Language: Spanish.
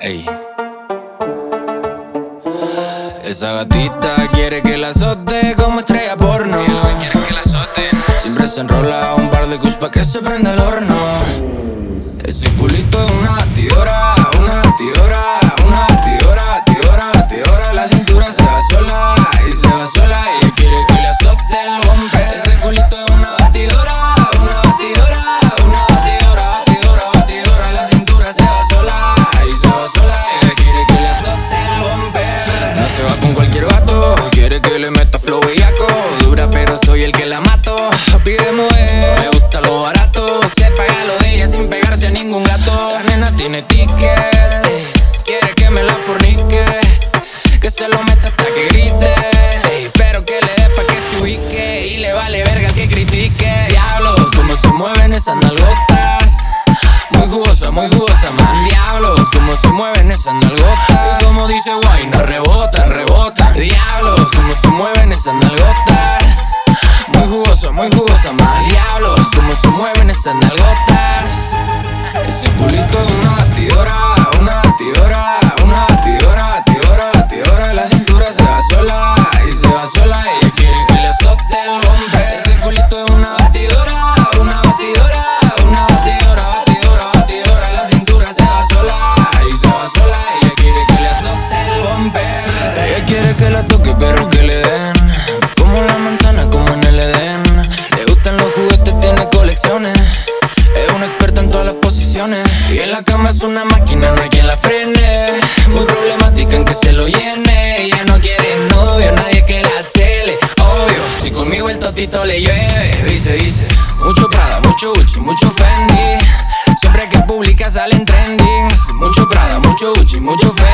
Ey. Esa gatita quiere que la azote como estrella porno. Y lo que quiere es que la azoten. Siempre se enrola un par de kush pa' que se prenda el horno. Ese culito es una batidora, una batidora, una batidora, batidora, batidora. La cintura se va sola y se va sola. Y ella quiere que le azote el bumper. Ese culito es una batidora, una batidora, una batidora, batidora, batidora. La cintura se va sola y se va sola. Y ella quiere que le azote el bumper. No se va con cualquier vato, quiere que le meta flow bellaco. Dura pero soy el que la mato. Pide mujer, le gusta lo barato. Se paga lo de ella sin pegarse a ningún gato. La nena tiene ticket, quiere que me la fornique, que se lo meta hasta que grite, pero que le dé pa' que se ubique. Y le vale verga al que critique. Diablos, cómo se mueven esas nalgotas. Muy jugosa, man. Diablos, cómo se mueven esas nalgotas. Y como dice guay, no rebota, rebota. Diablos, cómo se mueven esas nalgotas. Muy jugosa, más. Diablos, cómo se mueven esas nalgotas. Ese culito es una batidora, una batidora, una batidora, batidora, batidora. La cintura se va sola y se va sola. Y ella quiere que le azote el bumper. Ese culito es una batidora, una batidora, una batidora, batidora, batidora. La cintura se va sola y se va sola. Y ella quiere que le azote el bumper. Ella quiere que la toque pero que le den como la manzana, como en el Edén. Le gustan los juguetes, tiene colecciones. Es una experta en todas las posiciones. Y en la cama es una máquina, no hay quien la frene. Muy problemática en que se lo llene. Ella no quiere novio, nadie que la cele. Obvio, si conmigo el totito le llueve. Dice, mucho Prada, mucho Gucci, mucho Fendi. Siempre que publica salen trending. Mucho Prada, mucho Gucci, mucho Fendi.